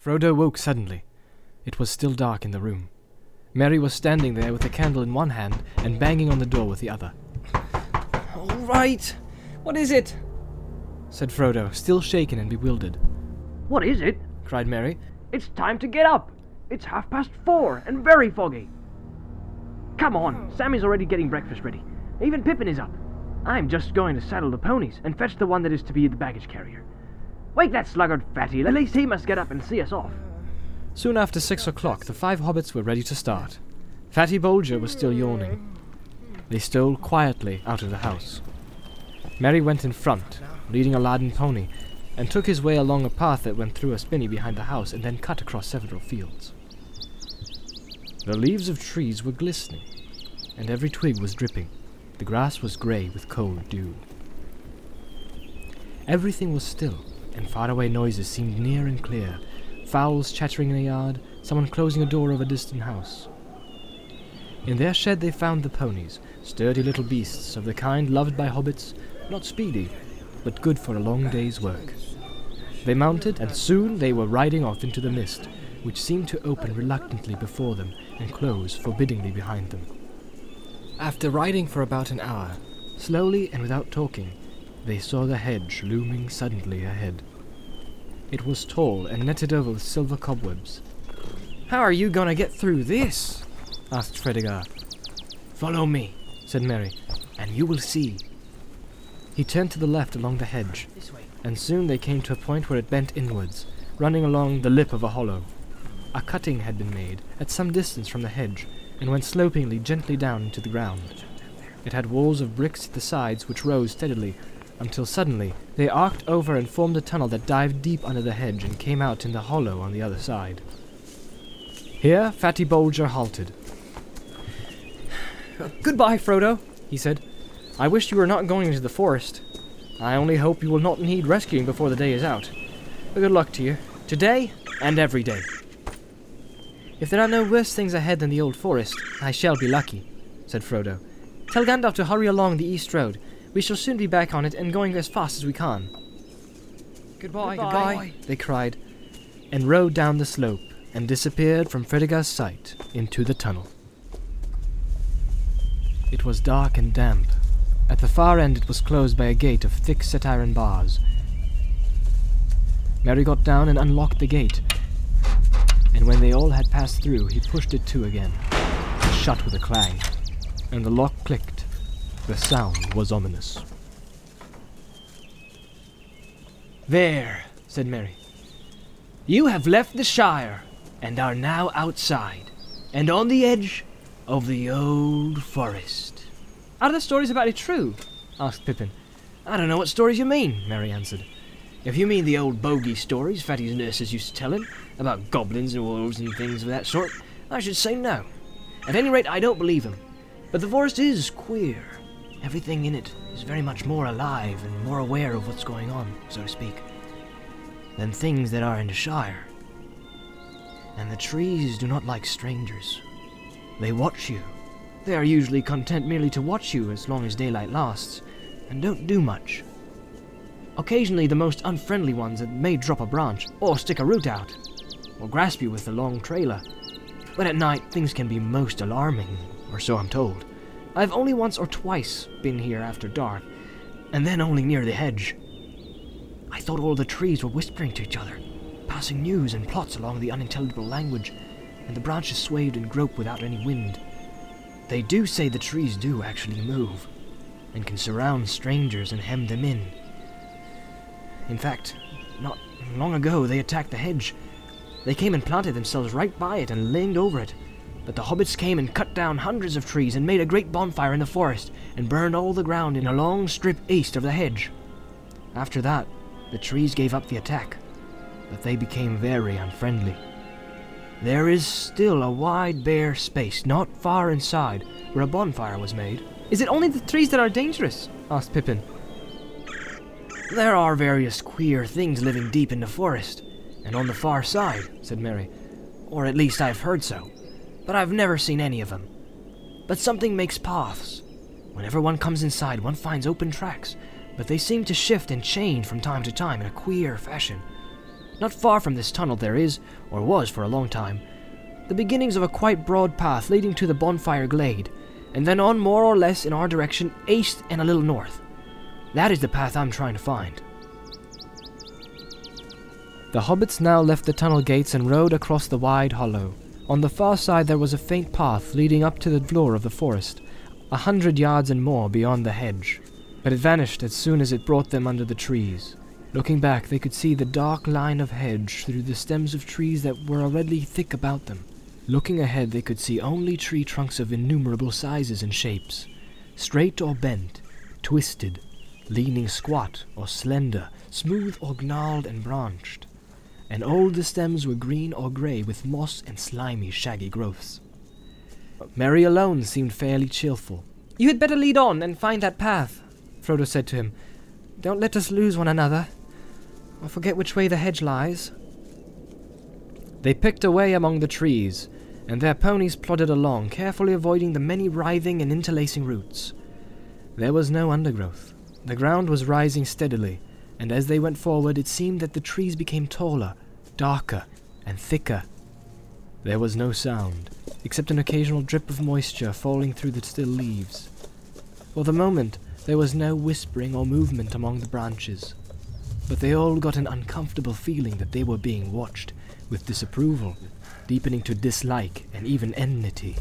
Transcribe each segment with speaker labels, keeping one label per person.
Speaker 1: Frodo woke suddenly. It was still dark in the room. Merry was standing there with a candle in one hand and banging on the door with the other.
Speaker 2: "All right. What is it?"
Speaker 1: said Frodo, still shaken and bewildered.
Speaker 2: "What is it?"
Speaker 1: cried Merry.
Speaker 2: "It's time to get up. It's 4:30 and very foggy. Come on, Sammy's already getting breakfast ready. Even Pippin is up. I'm just going to saddle the ponies and fetch the one that is to be the baggage carrier. Wake that sluggard Fatty, at least he must get up and see us off."
Speaker 1: Soon after 6 o'clock, the 5 hobbits were ready to start. Fatty Bolger was still yawning. They stole quietly out of the house. Merry went in front, leading a laden pony, and took his way along a path that went through a spinney behind the house and then cut across several fields. The leaves of trees were glistening, and every twig was dripping. The grass was grey with cold dew. Everything was still, and faraway noises seemed near and clear. Fowls chattering in a yard, someone closing a door of a distant house. In their shed they found the ponies, sturdy little beasts of the kind loved by hobbits, not speedy, but good for a long day's work. They mounted, and soon they were riding off into the mist, which seemed to open reluctantly before them and close forbiddingly behind them. After riding for about an hour, slowly and without talking, they saw the hedge looming suddenly ahead. It was tall and netted over with silver cobwebs.
Speaker 2: "How are you going to get through this?"
Speaker 1: asked Fredegar.
Speaker 2: "Follow me,"
Speaker 1: said Merry,
Speaker 2: "and you will see."
Speaker 1: He turned to the left along the hedge, and soon they came to a point where it bent inwards, running along the lip of a hollow. A cutting had been made at some distance from the hedge, and went slopingly gently down into the ground. It had walls of bricks at the sides which rose steadily, until suddenly they arced over and formed a tunnel that dived deep under the hedge and came out in the hollow on the other side. Here Fatty Bolger halted.
Speaker 2: "Goodbye, Frodo,"
Speaker 1: he said.
Speaker 2: "I wish you were not going into the forest. I only hope you will not need rescuing before the day is out. But good luck to you, today and every day."
Speaker 1: "If there are no worse things ahead than the old forest, I shall be lucky," said Frodo. "Tell Gandalf to hurry along the east road. We shall soon be back on it and going as fast as we can."
Speaker 2: Goodbye.
Speaker 1: Goodbye, they cried, and rode down the slope and disappeared from Fredegar's sight into the tunnel. It was dark and damp. At the far end it was closed by a gate of thick set iron bars. Merry got down and unlocked the gate, and when they all had passed through, he pushed it to again. It shut with a clang, and the lock clicked. The sound was ominous.
Speaker 2: "There," said Merry. "You have left the Shire, and are now outside, and on the edge of the old forest."
Speaker 1: "Are the stories about it true?" asked Pippin.
Speaker 2: "I don't know what stories you mean," Merry answered. "If you mean the old bogey stories Fatty's nurses used to tell him, about goblins and wolves and things of that sort, I should say no. At any rate, I don't believe him. But the forest is queer. Everything in it is very much more alive and more aware of what's going on, so to speak, than things that are in the Shire. And the trees do not like strangers. They watch you. They are usually content merely to watch you as long as daylight lasts, and don't do much. Occasionally the most unfriendly ones may drop a branch, or stick a root out, or grasp you with a long trailer. But at night things can be most alarming, or so I'm told. I've only once or twice been here after dark, and then only near the hedge. I thought all the trees were whispering to each other, passing news and plots along the unintelligible language, and the branches swayed and groped without any wind. They do say the trees do actually move, and can surround strangers and hem them in. In fact, not long ago they attacked the hedge. They came and planted themselves right by it and leaned over it. But the hobbits came and cut down hundreds of trees and made a great bonfire in the forest and burned all the ground in a long strip east of the hedge. After that, the trees gave up the attack, but they became very unfriendly. There is still a wide bare space not far inside where a bonfire was made.
Speaker 1: "Is it only the trees that are dangerous?" asked Pippin.
Speaker 2: "There are various queer things living deep in the forest, and on the far side," said Merry. "Or at least I've heard so. But I've never seen any of them. But something makes paths. Whenever one comes inside, one finds open tracks, but they seem to shift and change from time to time in a queer fashion. Not far from this tunnel there is, or was for a long time, the beginnings of a quite broad path leading to the bonfire glade, and then on more or less in our direction, east and a little north. That is the path I'm trying to find."
Speaker 1: The hobbits now left the tunnel gates and rode across the wide hollow. On the far side there was a faint path leading up to the floor of the forest, 100 yards and more beyond the hedge, but it vanished as soon as it brought them under the trees. Looking back, they could see the dark line of hedge through the stems of trees that were already thick about them. Looking ahead, they could see only tree trunks of innumerable sizes and shapes, straight or bent, twisted, leaning squat or slender, smooth or gnarled and branched. And all the stems were green or grey with moss and slimy, shaggy growths. Merry alone seemed fairly cheerful. "You had better lead on and find that path," Frodo said to him. "Don't let us lose one another, or forget which way the hedge lies." They picked a way among the trees, and their ponies plodded along, carefully avoiding the many writhing and interlacing roots. There was no undergrowth. The ground was rising steadily, and as they went forward it seemed that the trees became taller, darker, and thicker. There was no sound, except an occasional drip of moisture falling through the still leaves. For the moment, there was no whispering or movement among the branches, but they all got an uncomfortable feeling that they were being watched, with disapproval, deepening to dislike and even enmity.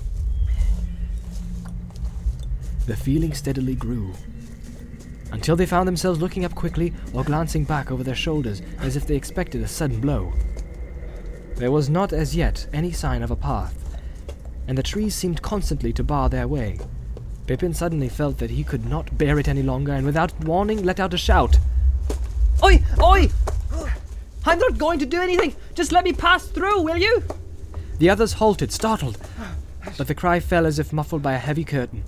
Speaker 1: The feeling steadily grew, until they found themselves looking up quickly or glancing back over their shoulders as if they expected a sudden blow. There was not as yet any sign of a path, and the trees seemed constantly to bar their way. Pippin suddenly felt that he could not bear it any longer, and without warning let out a shout. "Oi! Oi! I'm not going to do anything! Just let me pass through, will you?" The others halted, startled, but the cry fell as if muffled by a heavy curtain.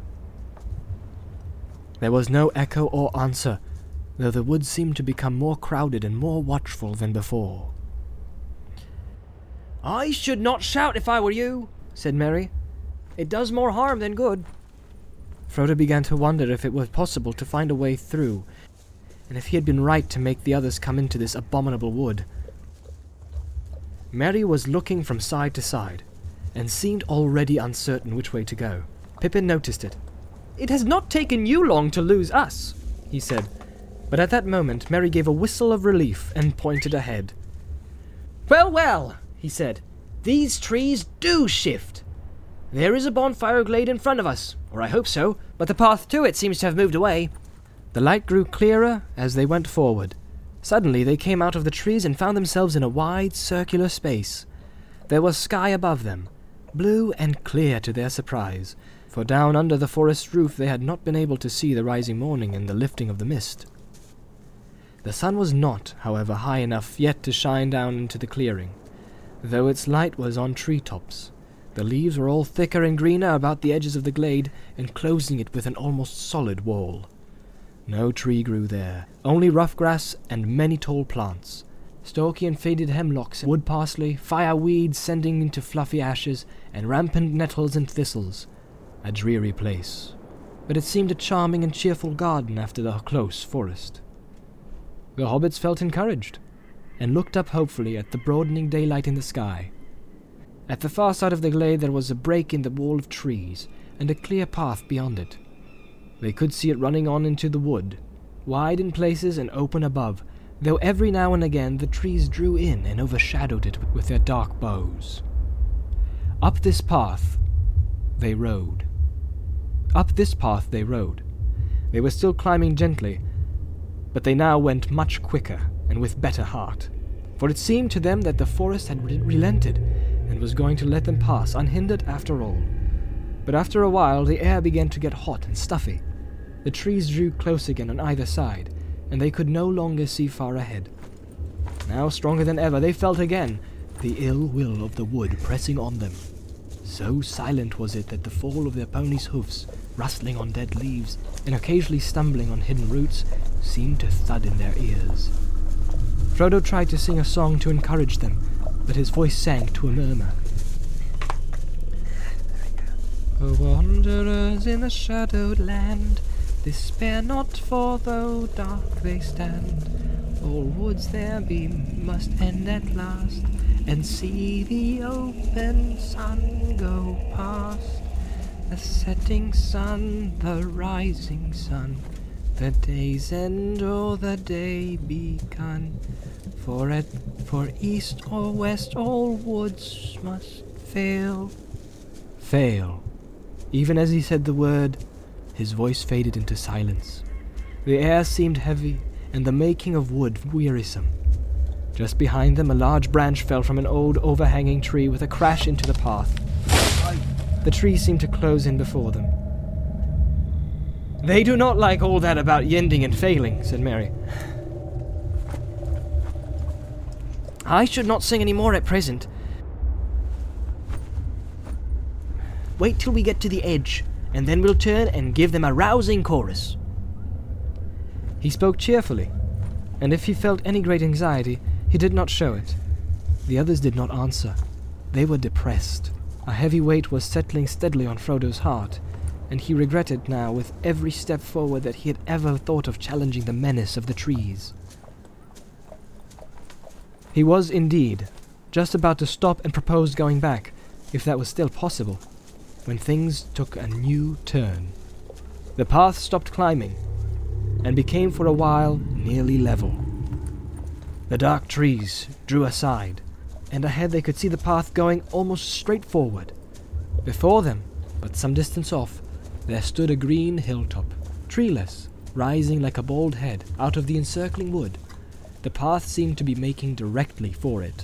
Speaker 1: There was no echo or answer, though the woods seemed to become more crowded and more watchful than before. "I should not shout if I were you," said Merry. "It does more harm than good." Frodo began to wonder if it was possible to find a way through, and if he had been right to make the others come into this abominable wood. Merry was looking from side to side, and seemed already uncertain which way to go. Pippin noticed it. "It has not taken you long to lose us," he said, but at that moment Merry gave a whistle of relief and pointed ahead. "Well, well," he said, "these trees do shift. There is a bonfire glade in front of us, or I hope so, but the path to it seems to have moved away." The light grew clearer as they went forward. Suddenly they came out of the trees and found themselves in a wide, circular space. There was sky above them, blue and clear to their surprise, for down under the forest roof they had not been able to see the rising morning and the lifting of the mist. The sun was not, however, high enough yet to shine down into the clearing, though its light was on tree-tops. The leaves were all thicker and greener about the edges of the glade, enclosing it with an almost solid wall. No tree grew there, only rough grass and many tall plants, stalky and faded hemlocks, wood parsley, fireweed sending into fluffy ashes, and rampant nettles and thistles. A dreary place, but it seemed a charming and cheerful garden after the close forest. The hobbits felt encouraged, and looked up hopefully at the broadening daylight in the sky. At the far side of the glade there was a break in the wall of trees, and a clear path beyond it. They could see it running on into the wood, wide in places and open above, though every now and again the trees drew in and overshadowed it with their dark boughs. Up this path they rode. They were still climbing gently, but they now went much quicker and with better heart, for it seemed to them that the forest had relented and was going to let them pass unhindered after all. But after a while the air began to get hot and stuffy. The trees drew close again on either side, and they could no longer see far ahead. Now stronger than ever they felt again the ill will of the wood pressing on them. So silent was it that the fall of their ponies' hoofs, rustling on dead leaves, and occasionally stumbling on hidden roots, seemed to thud in their ears. Frodo tried to sing a song to encourage them, but his voice sank to a murmur. O wanderers in the shadowed land, despair not, for though dark they stand, all woods there be must end at last, and see the open sun go past. The setting sun, the rising sun, the day's end or the day begun. For east or west all woods must fail. Fail. Even as he said the word, his voice faded into silence. The air seemed heavy, and the making of wood wearisome. Just behind them, a large branch fell from an old overhanging tree with a crash into the path. The tree seemed to close in before them. "They do not like all that about yending and failing," said Mary. "I should not sing any more at present. Wait till we get to the edge, and then we'll turn and give them a rousing chorus." He spoke cheerfully, and if he felt any great anxiety, he did not show it. The others did not answer. They were depressed. A heavy weight was settling steadily on Frodo's heart, and he regretted now with every step forward that he had ever thought of challenging the menace of the trees. He was, indeed, just about to stop and propose going back, if that was still possible, when things took a new turn. The path stopped climbing, and became for a while nearly level. The dark trees drew aside, and ahead they could see the path going almost straight forward. Before them, but some distance off, there stood a green hilltop, treeless, rising like a bald head out of the encircling wood. The path seemed to be making directly for it.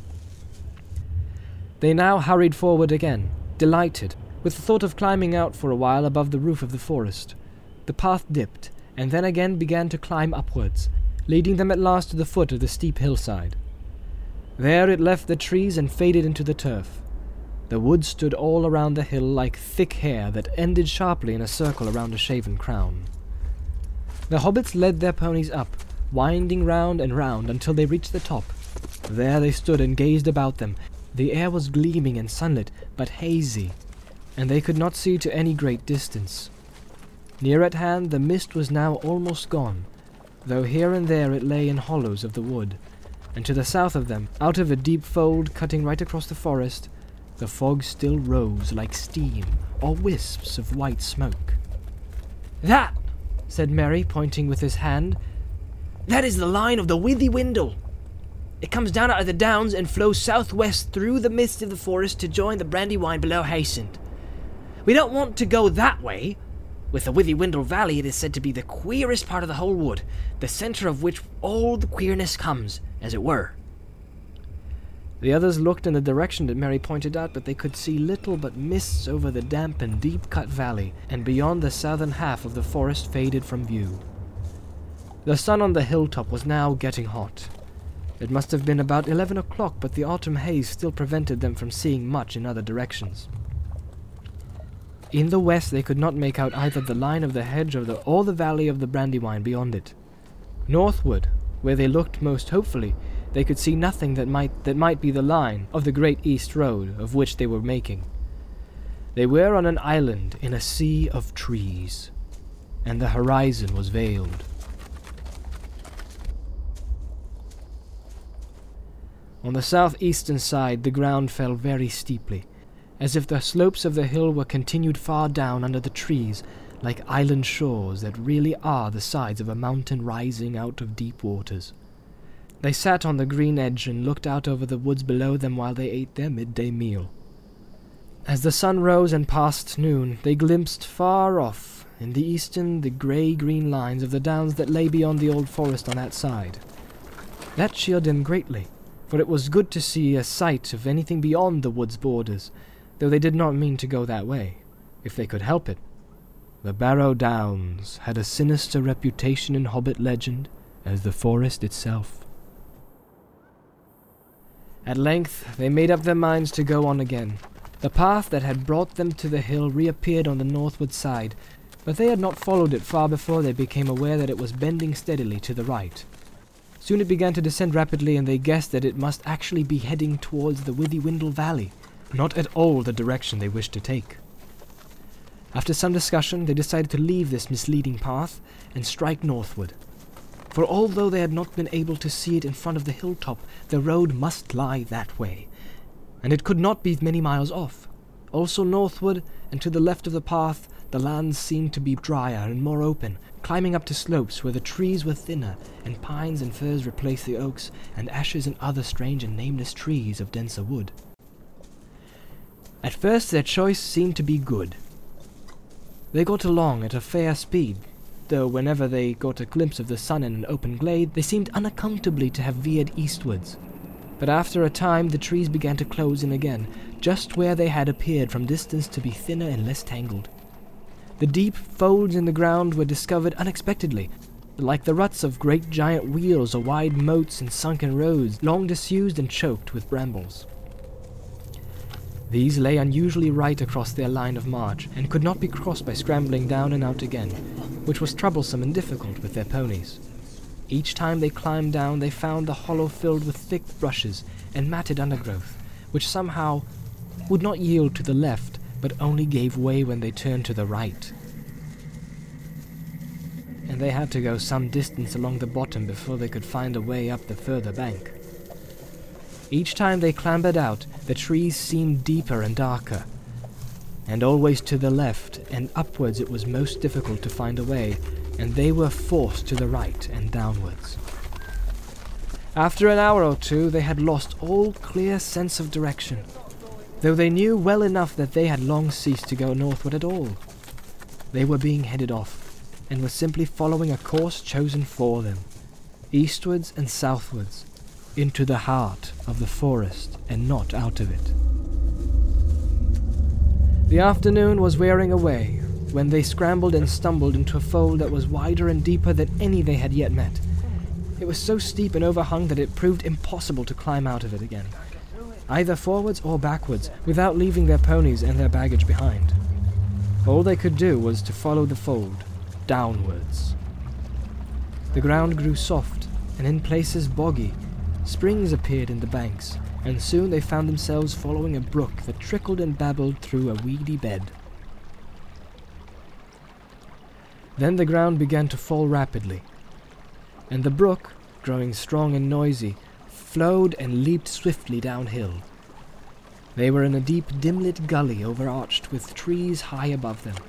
Speaker 1: They now hurried forward again, delighted, with the thought of climbing out for a while above the roof of the forest. The path dipped, and then again began to climb upwards, leading them at last to the foot of the steep hillside. There it left the trees and faded into the turf. The woods stood all around the hill like thick hair that ended sharply in a circle around a shaven crown. The hobbits led their ponies up, winding round and round until they reached the top. There they stood and gazed about them. The air was gleaming and sunlit, but hazy, and they could not see to any great distance. Near at hand the mist was now almost gone, though here and there it lay in hollows of the wood, and to the south of them, out of a deep fold cutting right across the forest, the fog still rose like steam or wisps of white smoke. "That," said Merry, pointing with his hand, "that is the line of the Withywindle. It comes down out of the downs and flows southwest through the midst of the forest to join the Brandywine below Haysund. We don't want to go that way. With the Withywindle Valley, it is said to be the queerest part of the whole wood, the center of which all the queerness comes, as it were." The others looked in the direction that Mary pointed out, but they could see little but mists over the damp and deep-cut valley, and beyond the southern half of the forest faded from view. The sun on the hilltop was now getting hot. It must have been about 11 o'clock, but the autumn haze still prevented them from seeing much in other directions. In the west they could not make out either the line of the hedge or the valley of the Brandywine beyond it. Northward, where they looked most hopefully, they could see nothing that might be the line of the great east road of which they were making. They were on an island in a sea of trees, and the horizon was veiled. On the southeastern side the ground fell very steeply, as if the slopes of the hill were continued far down under the trees, like island shores that really are the sides of a mountain rising out of deep waters. They sat on the green edge and looked out over the woods below them while they ate their midday meal. As the sun rose and passed noon, they glimpsed far off, in the eastern, the grey-green lines of the downs that lay beyond the old forest on that side. That cheered them greatly, for it was good to see a sight of anything beyond the wood's borders, though they did not mean to go that way, if they could help it. The Barrow Downs had a sinister reputation in Hobbit legend, as the forest itself. At length they made up their minds to go on again. The path that had brought them to the hill reappeared on the northward side, but they had not followed it far before they became aware that it was bending steadily to the right. Soon it began to descend rapidly, and they guessed that it must actually be heading towards the Withywindle Valley, not at all the direction they wished to take. After some discussion, they decided to leave this misleading path and strike northward. for although they had not been able to see it in front of the hilltop, the road must lie that way, and it could not be many miles off. Also northward, and to the left of the path, the lands seemed to be drier and more open, climbing up to slopes where the trees were thinner, and pines and firs replaced the oaks, and ashes and other strange and nameless trees of denser wood. At first their choice seemed to be good. They got along at a fair speed, though whenever they got a glimpse of the sun in an open glade, they seemed unaccountably to have veered eastwards. But after a time the trees began to close in again, just where they had appeared from distance to be thinner and less tangled. The deep folds in the ground were discovered unexpectedly, like the ruts of great giant wheels or wide moats and sunken roads, long disused and choked with brambles. These lay unusually right across their line of march, and could not be crossed by scrambling down and out again, which was troublesome and difficult with their ponies. Each time they climbed down, they found the hollow filled with thick brushes and matted undergrowth, which somehow would not yield to the left, but only gave way when they turned to the right. And they had to go some distance along the bottom before they could find a way up the further bank. Each time they clambered out, the trees seemed deeper and darker, and always to the left and upwards it was most difficult to find a way, and they were forced to the right and downwards. After an hour or two they had lost all clear sense of direction, though they knew well enough that they had long ceased to go northward at all. They were being headed off, and were simply following a course chosen for them, eastwards and southwards, into the heart of the forest and not out of it. The afternoon was wearing away when they scrambled and stumbled into a fold that was wider and deeper than any they had yet met. It was so steep and overhung that it proved impossible to climb out of it again, either forwards or backwards, without leaving their ponies and their baggage behind. All they could do was to follow the fold, downwards. The ground grew soft, and in places boggy. Springs appeared in the banks, and soon they found themselves following a brook that trickled and babbled through a weedy bed. Then the ground began to fall rapidly, and the brook, growing strong and noisy, flowed and leaped swiftly downhill. They were in a deep, dim-lit gully overarched with trees high above them.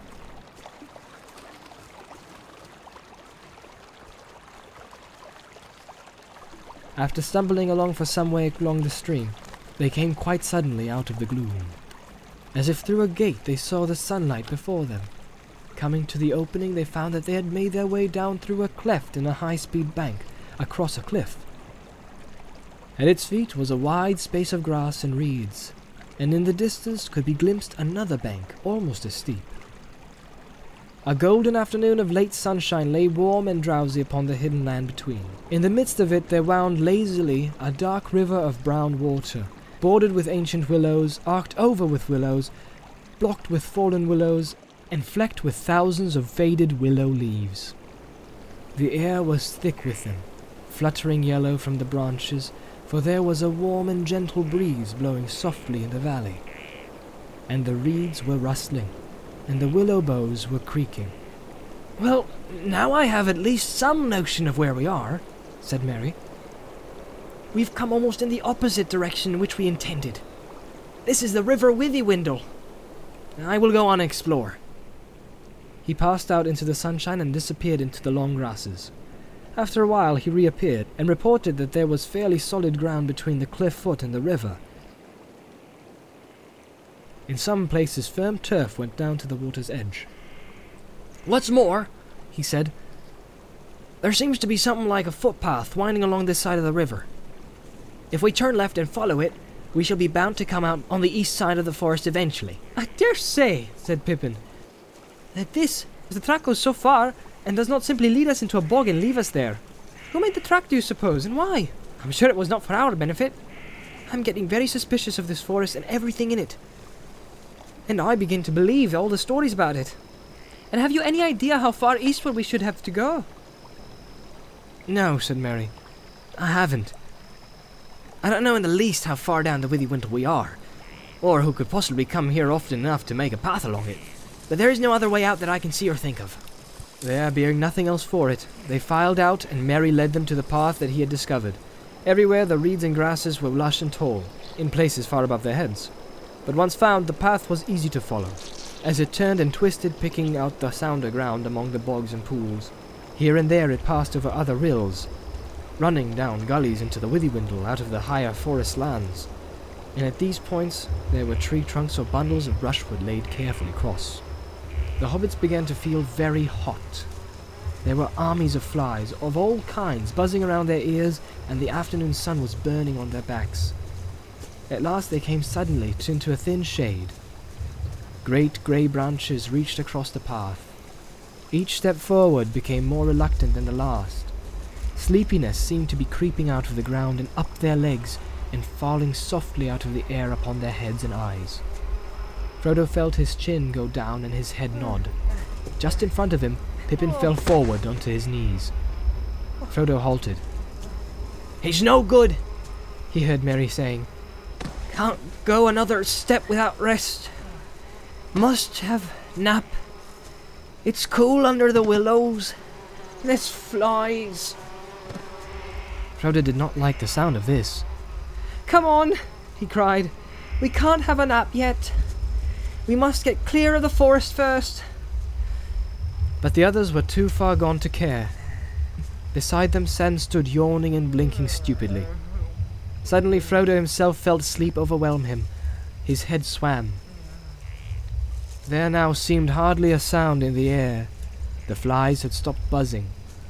Speaker 1: After stumbling along for some way along the stream, they came quite suddenly out of the gloom. As if through a gate they saw the sunlight before them. Coming to the opening, they found that they had made their way down through a cleft in a high-speed bank, across a cliff. At its feet was a wide space of grass and reeds, and in the distance could be glimpsed another bank, almost as steep. A golden afternoon of late sunshine lay warm and drowsy upon the hidden land between. In the midst of it there wound lazily a dark river of brown water, bordered with ancient willows, arched over with willows, blocked with fallen willows, and flecked with thousands of faded willow leaves. The air was thick with them, fluttering yellow from the branches, for there was a warm and gentle breeze blowing softly in the valley, and the reeds were rustling, and the willow boughs were creaking. "Well, now I have at least some notion of where we are," said Mary. "We've come almost in the opposite direction in which we intended. This is the River Withywindle. I will go on and explore." He passed out into the sunshine and disappeared into the long grasses. After a while he reappeared, and reported that there was fairly solid ground between the cliff foot and the river. In some places firm turf went down to the water's edge. "What's more," he said, "there seems to be something like a footpath winding along this side of the river. If we turn left and follow it, we shall be bound to come out on the east side of the forest eventually." "I dare say," said Pippin, "that the track goes so far, and does not simply lead us into a bog and leave us there. Who made the track, do you suppose, and why? I'm sure it was not for our benefit. I'm getting very suspicious of this forest and everything in it. And I begin to believe all the stories about it. And have you any idea how far eastward we should have to go?" "No," said Mary. "I haven't. I don't know in the least how far down the Withywindle we are, or who could possibly come here often enough to make a path along it. But there is no other way out that I can see or think of." There, being nothing else for it, they filed out, and Merry led them to the path that he had discovered. Everywhere the reeds and grasses were lush and tall, in places far above their heads. But once found, the path was easy to follow, as it turned and twisted, picking out the sounder ground among the bogs and pools. Here and there it passed over other rills, running down gullies into the Withywindle out of the higher forest lands. And at these points there were tree trunks or bundles of brushwood laid carefully across. The hobbits began to feel very hot. There were armies of flies of all kinds buzzing around their ears, and the afternoon sun was burning on their backs. At last they came suddenly into a thin shade. Great grey branches reached across the path. Each step forward became more reluctant than the last. Sleepiness seemed to be creeping out of the ground and up their legs, and falling softly out of the air upon their heads and eyes. Frodo felt his chin go down and his head nod. Just in front of him, Pippin fell forward onto his knees. Frodo halted.
Speaker 2: "He's no good,"
Speaker 1: he heard Merry saying.
Speaker 2: "Can't go another step without rest. Must have nap. It's cool under the willows. There's flies."
Speaker 1: Frodo did not like the sound of this.
Speaker 2: "Come on," he cried. "We can't have a nap yet. We must get clear of the forest first."
Speaker 1: But the others were too far gone to care. Beside them, Sam stood yawning and blinking stupidly. Suddenly Frodo himself felt sleep overwhelm him. His head swam. There now seemed hardly a sound in the air. The flies had stopped buzzing.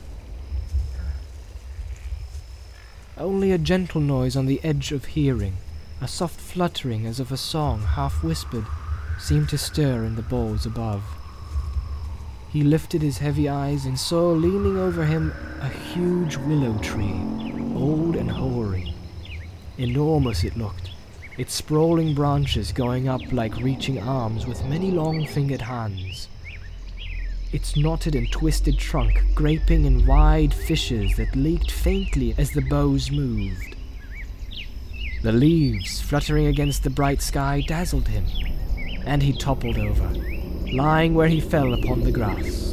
Speaker 1: Only a gentle noise on the edge of hearing, a soft fluttering as of a song half whispered, seemed to stir in the boughs above. He lifted his heavy eyes and saw leaning over him a huge willow tree, old and hoary. Enormous it looked, its sprawling branches going up like reaching arms with many long-fingered hands. Its knotted and twisted trunk gaping in wide fissures that leaked faintly as the boughs moved. The leaves fluttering against the bright sky dazzled him, and he toppled over, lying where he fell upon the grass.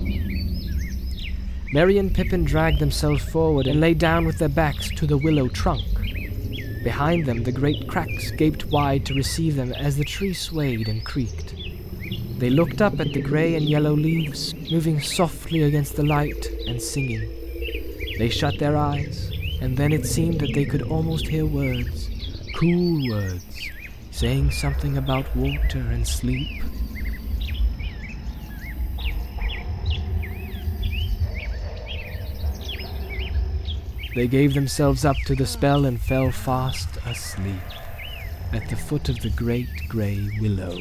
Speaker 1: Merry and Pippin dragged themselves forward and lay down with their backs to the willow trunk. Behind them the great cracks gaped wide to receive them as the tree swayed and creaked. They looked up at the grey and yellow leaves, moving softly against the light and singing. They shut their eyes, and then it seemed that they could almost hear words, cool words, saying something about water and sleep. They gave themselves up to the spell and fell fast asleep at the foot of the great grey willow.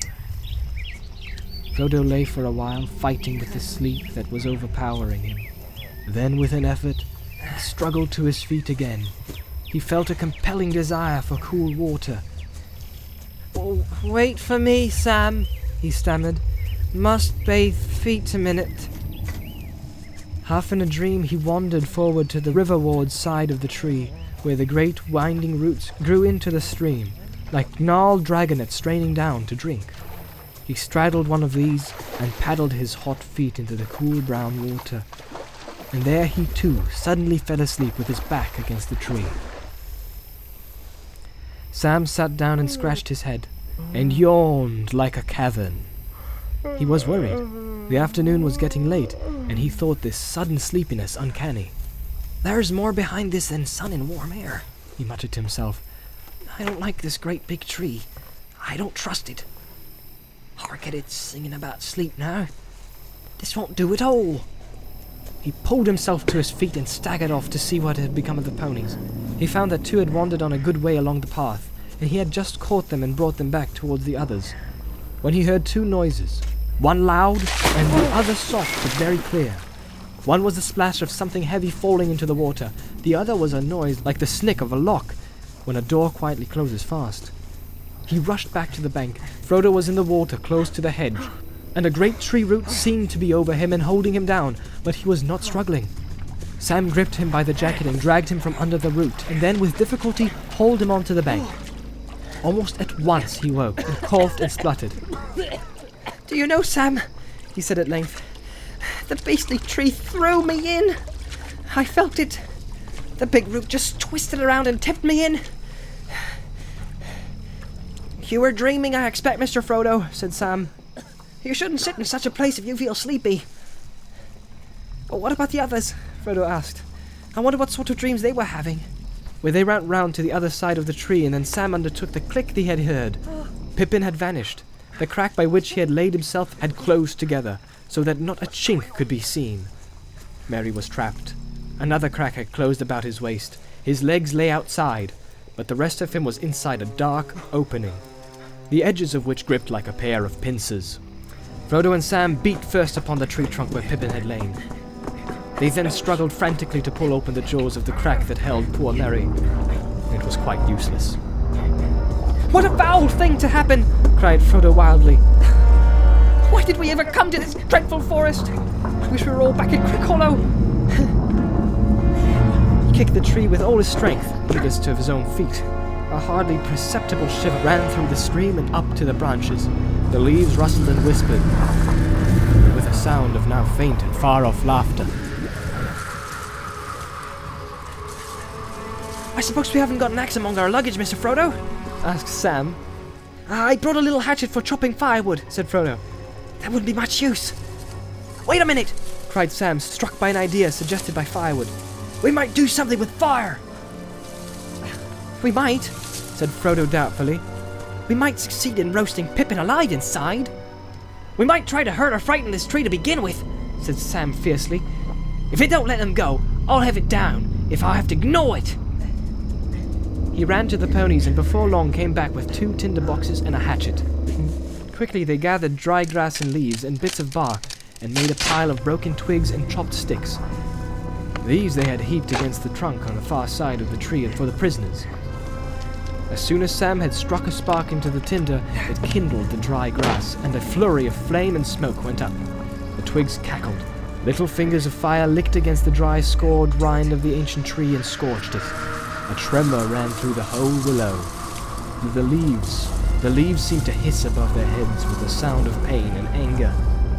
Speaker 1: Frodo lay for a while, fighting with the sleep that was overpowering him. Then, with an effort, he struggled to his feet again. He felt a compelling desire for cool water.
Speaker 2: "Oh, wait for me, Sam," he stammered. "Must bathe feet a minute."
Speaker 1: Half in a dream, he wandered forward to the riverward side of the tree, where the great winding roots grew into the stream, like gnarled dragonets straining down to drink. He straddled one of these and paddled his hot feet into the cool brown water, and there he too suddenly fell asleep with his back against the tree. Sam sat down and scratched his head, and yawned like a cavern. He was worried. The afternoon was getting late, and he thought this sudden sleepiness uncanny.
Speaker 2: "There's more behind this than sun and warm air,"
Speaker 1: he muttered to himself.
Speaker 2: "I don't like this great big tree. I don't trust it. Hark at it singing about sleep now. This won't do at all."
Speaker 1: He pulled himself to his feet and staggered off to see what had become of the ponies. He found that two had wandered on a good way along the path, and he had just caught them and brought them back towards the others, when he heard two noises, one loud and the other soft but very clear. One was the splash of something heavy falling into the water. The other was a noise like the snick of a lock when a door quietly closes fast. He rushed back to the bank. Frodo was in the water close to the hedge, and a great tree root seemed to be over him and holding him down, but he was not struggling. Sam gripped him by the jacket and dragged him from under the root, and then with difficulty hauled him onto the bank. Almost at once he woke and coughed and spluttered.
Speaker 2: "Do you know, Sam," he said at length, The beastly tree threw me in. I felt it. The big root just twisted around and tipped me in. You were dreaming, I expect, Mr. Frodo, said Sam. You shouldn't sit in such a place if you feel sleepy. But what about the others? Frodo asked. I wonder what sort of dreams they were having. Well, they ran round to the other side of the tree, and then Sam undertook the click he had heard. Pippin had vanished. The crack by which he had laid himself had closed together, so that not a chink could be seen. Merry was trapped. Another crack had closed about his waist. His legs lay outside, but the rest of him was inside a dark opening, the edges of which gripped like a pair of pincers. Frodo and Sam beat first upon the tree trunk where Pippin had lain. They then struggled frantically to pull open the jaws of the crack that held poor Merry. It was quite useless. What a foul thing to happen! Cried Frodo wildly. Why did we ever come to this dreadful forest? I wish we were all back in Crickhollow. He kicked the tree with all his strength, oblivious to his own feet. A hardly perceptible shiver ran through the stream and up to the branches. The leaves rustled and whispered, with a sound of now faint and far-off laughter. I suppose we haven't got an axe among our luggage, Mr. Frodo? Asked Sam. I brought a little hatchet for chopping firewood, said Frodo. That wouldn't be much use. Wait a minute, cried Sam, struck by an idea suggested by firewood. We might do something with fire. We might, said Frodo doubtfully. We might succeed in roasting Pippin alive inside. We might try to hurt or frighten this tree to begin with, said Sam fiercely. If it don't let them go, I'll have it down, if I have to gnaw it. He ran to the ponies and before long came back with 2 tinder boxes and a hatchet. Quickly they gathered dry grass and leaves and bits of bark and made a pile of broken twigs and chopped sticks. These they had heaped against the trunk on the far side of the tree for the prisoners. As soon as Sam had struck a spark into the tinder, it kindled the dry grass, and a flurry of flame and smoke went up. The twigs cackled. Little fingers of fire licked against the dry, scored rind of the ancient tree and scorched it. A tremor ran through the whole willow. The leaves seemed to hiss above their heads with a sound of pain and anger.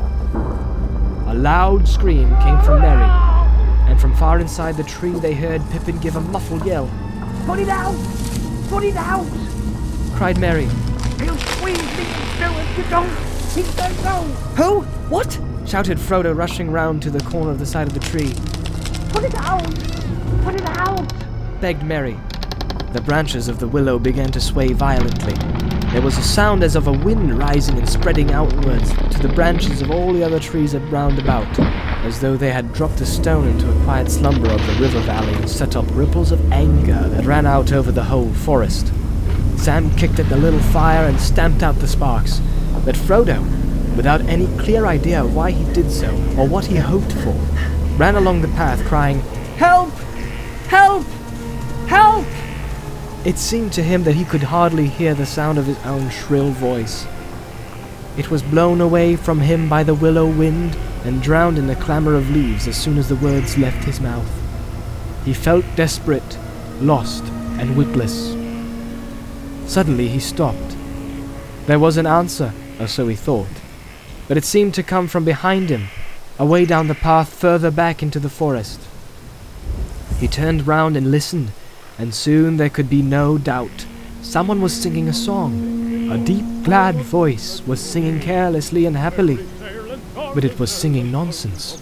Speaker 2: A loud scream came from Merry, and from far inside the tree they heard Pippin give a muffled yell. Put it out! Put it out! Cried Merry. He'll squeeze me through if you don't! He said no! Who? What? Shouted Frodo, rushing round to the corner of the side of the tree. Put it out! Put it out! Begged Merry. The branches of the willow began to sway violently. There was a sound as of a wind rising and spreading outwards to the branches of all the other trees round about, as though they had dropped a stone into a quiet slumber of the river valley and set up ripples of anger that ran out over the whole forest. Sam kicked at the little fire and stamped out the sparks, but Frodo, without any clear idea of why he did so or what he hoped for, ran along the path crying, "Help! Help! Help!" It seemed to him that he could hardly hear the sound of his own shrill voice. It was blown away from him by the willow wind and drowned in the clamor of leaves as soon as the words left his mouth. He felt desperate, lost, and witless. Suddenly he stopped. There was an answer, or so he thought, but it seemed to come from behind him, away down the path further back into the forest. He turned round and listened, and soon there could be no doubt. Someone was singing a song. A deep, glad voice was singing carelessly and happily, but it was singing nonsense.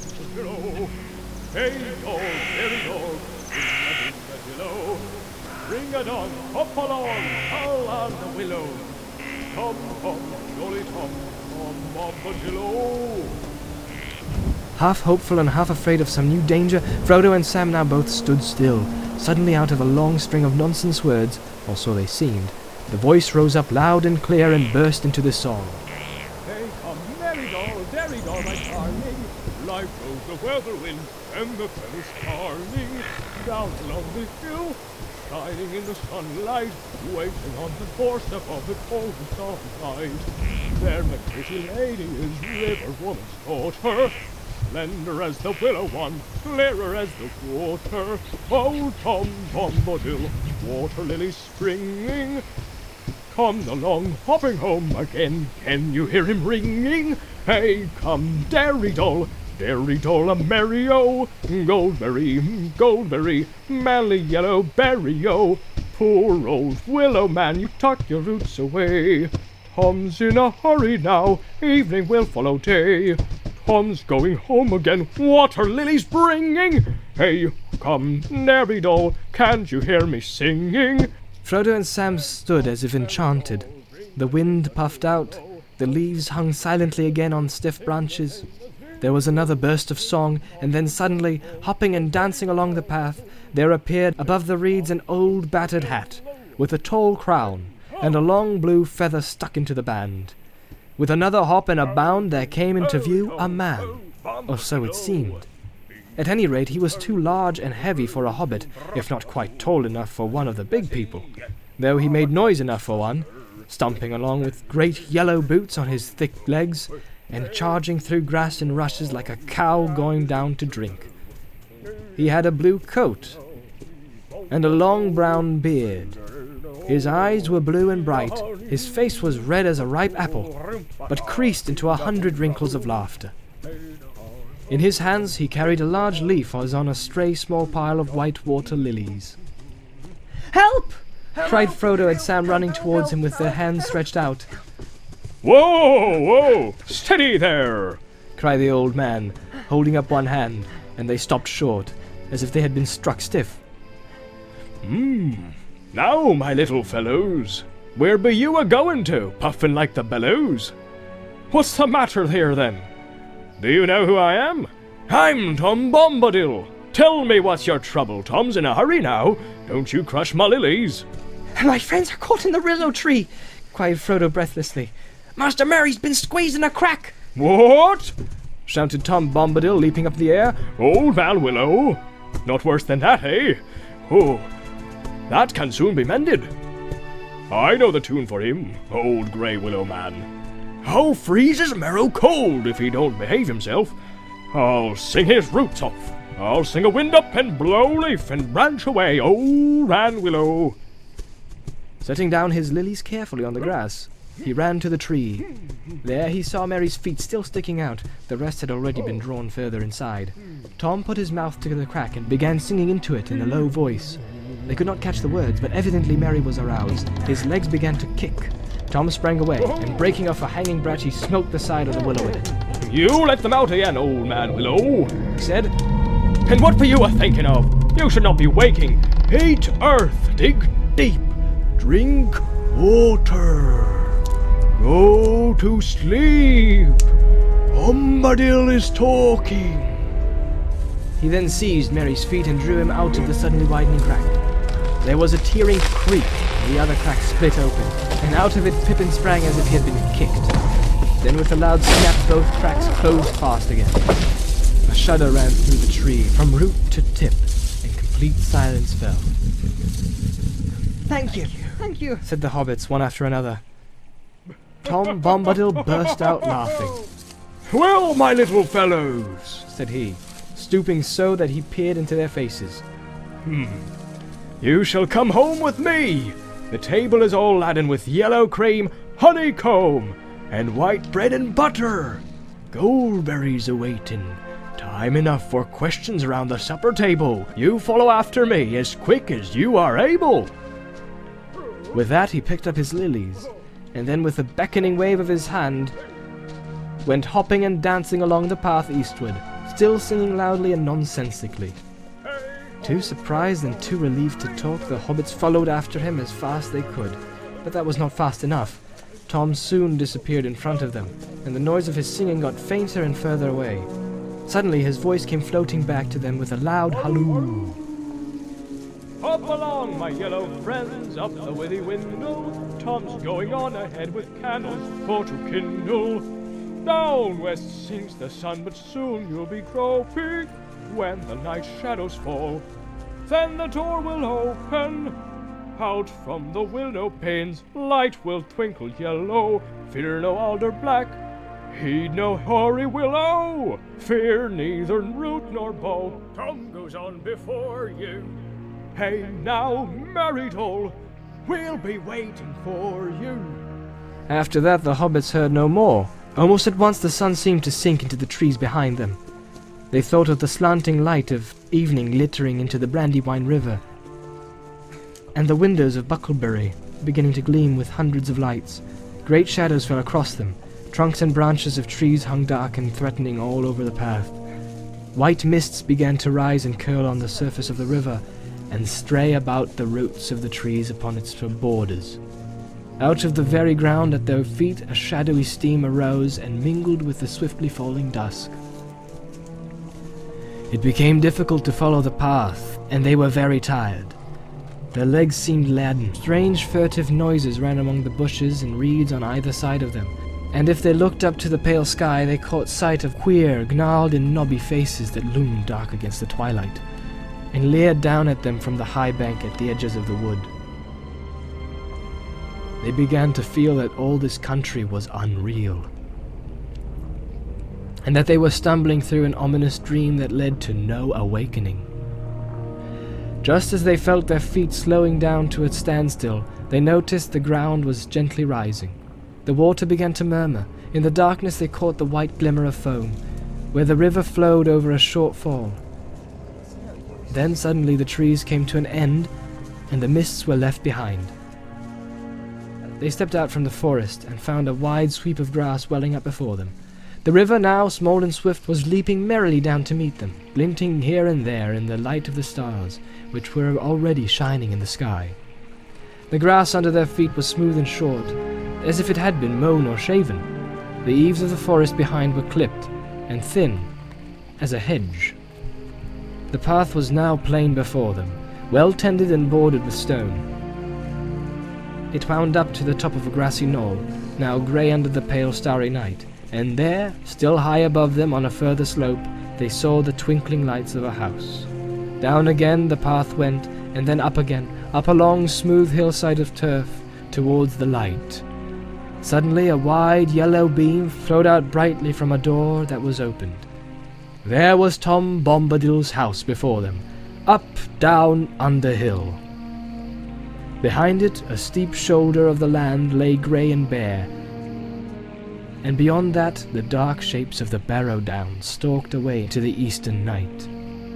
Speaker 3: Ring-a-dong, hop along, all on the willow. Tom, tom, jolly tom, tom, bombadillo.
Speaker 1: Half hopeful and half afraid of some new danger, Frodo and Sam now both stood still. Suddenly, out of a long string of nonsense words, or so they seemed, the voice rose up loud and clear and burst into the song.
Speaker 3: Hey, come, merry doll, my darling. Life goes the weather wind, and the feathers starling. Down along the hill, shining in the sunlight, waiting on the doorstep of the cold and soft night. There my pretty lady is, river woman's daughter. Slender as the willow one, clearer as the water. Oh, Tom Bombadil, water lily springing. Come along, hopping home again. Can you hear him ringing? Hey, come, Derry doll, Derry doll a merry-o, Goldberry, Goldberry, manly yellow berry-o. Poor old willow man, you tuck your roots away. Tom's in a hurry now, evening will follow day. Tom's going home again, water lilies bringing. Hey, come, Derry doll, can't you hear me singing?
Speaker 1: Frodo and Sam stood as if enchanted. The wind puffed out, the leaves hung silently again on stiff branches. There was another burst of song, and then suddenly, hopping and dancing along the path, there appeared above the reeds an old battered hat, with a tall crown, and a long blue feather stuck into the band. With another hop and a bound there came into view a man, or so it seemed. At any rate, he was too large and heavy for a hobbit, if not quite tall enough for one of the big people, though he made noise enough for one, stumping along with great yellow boots on his thick legs, and charging through grass and rushes like a cow going down to drink. He had a blue coat, and a long brown beard. His eyes were blue and bright, his face was red as a ripe apple, but creased into 100 wrinkles of laughter. In his hands he carried a large leaf as on a stray small pile of white water lilies.
Speaker 2: Help!
Speaker 1: Cried Frodo and Sam, running towards him with their hands stretched out.
Speaker 3: Whoa, whoa, steady there!
Speaker 1: Cried the old man, holding up one hand, and they stopped short, as if they had been struck stiff.
Speaker 3: Now, my little fellows, where be you a-going to, puffin' like the bellows? What's the matter there, then? Do you know who I am? I'm Tom Bombadil. Tell me what's your trouble. Tom's in a hurry now. Don't you crush my lilies.
Speaker 2: My friends are caught in the willow tree,
Speaker 1: cried Frodo breathlessly.
Speaker 2: Master Merry's been squeezed in a crack.
Speaker 3: What?
Speaker 1: Shouted Tom Bombadil, leaping up the air.
Speaker 3: Old Val Willow? Not worse than that, eh? Oh, that can soon be mended. I know the tune for him, old grey willow man. How freezes Merrow cold if he don't behave himself? I'll sing his roots off. I'll sing a wind up and blow leaf and branch away, old Ran Willow.
Speaker 1: Setting down his lilies carefully on the grass, he ran to the tree. There he saw Merry's feet still sticking out. The rest had already been drawn further inside. Tom put his mouth to the crack and began singing into it in a low voice. They could not catch the words, but evidently Merry was aroused. His legs began to kick. Tom sprang away, and breaking off a hanging branch, he smote the side of the willow with it.
Speaker 3: You let them out again, old man Willow, he said. And what were you a-thinking of? You should not be waking. Eat earth, dig deep, drink water. Go to sleep. Bombadil is talking.
Speaker 1: He then seized Merry's feet and drew him out of the suddenly widening crack. There was a tearing creak, and the other crack split open, and out of it Pippin sprang as if he had been kicked. Then with a loud snap both cracks closed fast again. A shudder ran through the tree, from root to tip, and complete silence fell.
Speaker 2: Thank you,
Speaker 1: said the hobbits one after another. Tom Bombadil burst out laughing.
Speaker 3: Well, my little fellows,
Speaker 1: said he, stooping so that he peered into their faces.
Speaker 3: You shall come home with me. The table is all laden with yellow cream, honeycomb, and white bread and butter. Goldberries awaiting. Time enough for questions around the supper table. You follow after me as quick as you are able.
Speaker 1: With that he picked up his lilies, and then with a beckoning wave of his hand, went hopping and dancing along the path eastward, still singing loudly and nonsensically. Too surprised and too relieved to talk, the hobbits followed after him as fast they could. But that was not fast enough. Tom soon disappeared in front of them, and the noise of his singing got fainter and further away. Suddenly his voice came floating back to them with a loud halloo.
Speaker 3: Hop along, my yellow friends, up the withy window. Tom's going on ahead with candles for to kindle. Down west sinks the sun, but soon you'll be groping when the night shadows fall. Then the door will open. Out from the window panes light will twinkle yellow. Fear no alder black, heed no hoary willow. Fear neither root nor bough. Tom goes on before you. Hey now, merry doll, we'll be waiting for you.
Speaker 1: After that the hobbits heard no more. Almost at once the sun seemed to sink into the trees behind them. They thought of the slanting light of evening glittering into the Brandywine River, and the windows of Bucklebury beginning to gleam with hundreds of lights. Great shadows fell across them. Trunks and branches of trees hung dark and threatening all over the path. White mists began to rise and curl on the surface of the river, and stray about the roots of the trees upon its borders. Out of the very ground at their feet a shadowy steam arose and mingled with the swiftly falling dusk. It became difficult to follow the path, and they were very tired. Their legs seemed leaden. Strange furtive noises ran among the bushes and reeds on either side of them, and if they looked up to the pale sky they caught sight of queer, gnarled and knobby faces that loomed dark against the twilight, and leered down at them from the high bank at the edges of the wood. They began to feel that all this country was unreal, and that they were stumbling through an ominous dream that led to no awakening. Just as they felt their feet slowing down to a standstill, they noticed the ground was gently rising. The water began to murmur. In the darkness they caught the white glimmer of foam, where the river flowed over a short fall. Then suddenly the trees came to an end, and the mists were left behind. They stepped out from the forest and found a wide sweep of grass welling up before them. The river, now small and swift, was leaping merrily down to meet them, glinting here and there in the light of the stars, which were already shining in the sky. The grass under their feet was smooth and short, as if it had been mown or shaven. The eaves of the forest behind were clipped, and thin as a hedge. The path was now plain before them, well tended and bordered with stone. It wound up to the top of a grassy knoll, now grey under the pale starry night, and there, still high above them on a further slope, they saw the twinkling lights of a house. Down again the path went, and then up again, up a long smooth hillside of turf, towards the light. Suddenly a wide yellow beam flowed out brightly from a door that was opened. There was Tom Bombadil's house before them, up, down, under hill. Behind it, a steep shoulder of the land lay grey and bare, and beyond that the dark shapes of the Barrow Downs stalked away to the eastern night.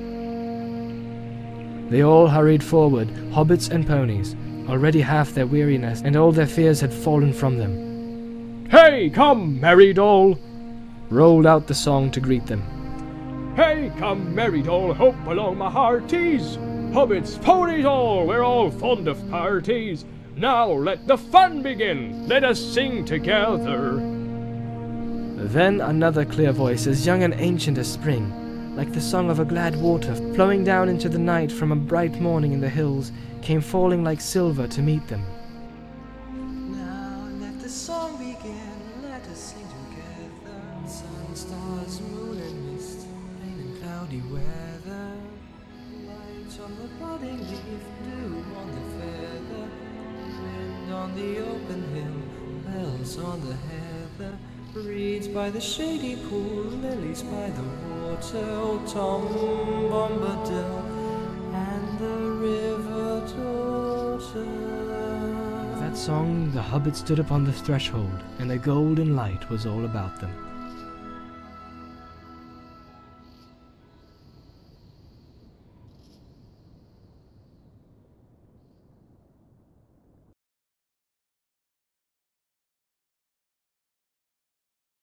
Speaker 1: They all hurried forward, hobbits and ponies. Already half their weariness and all their fears had fallen from them.
Speaker 3: Hey, come, merry doll!
Speaker 1: Rolled out the song to greet them.
Speaker 3: Hey, come, merry doll, hope along my hearties! Hobbits, ponies all, we're all fond of parties. Now let the fun begin, let us sing together.
Speaker 1: Then another clear voice, as young and ancient as spring, like the song of a glad water flowing down into the night from a bright morning in the hills, came falling like silver to meet them.
Speaker 4: Now let the song begin, let us sing together. Sun, stars, moon and mist, rain and cloudy weather. Light on the budding leaf, dew on the feather. Wind on the open hill, bells on the heather. Reeds by the shady pool, lilies by the water. Oh, Tom Bombadil and the river daughter.
Speaker 1: With that song, the hobbits stood upon the threshold, and a golden light was all about them.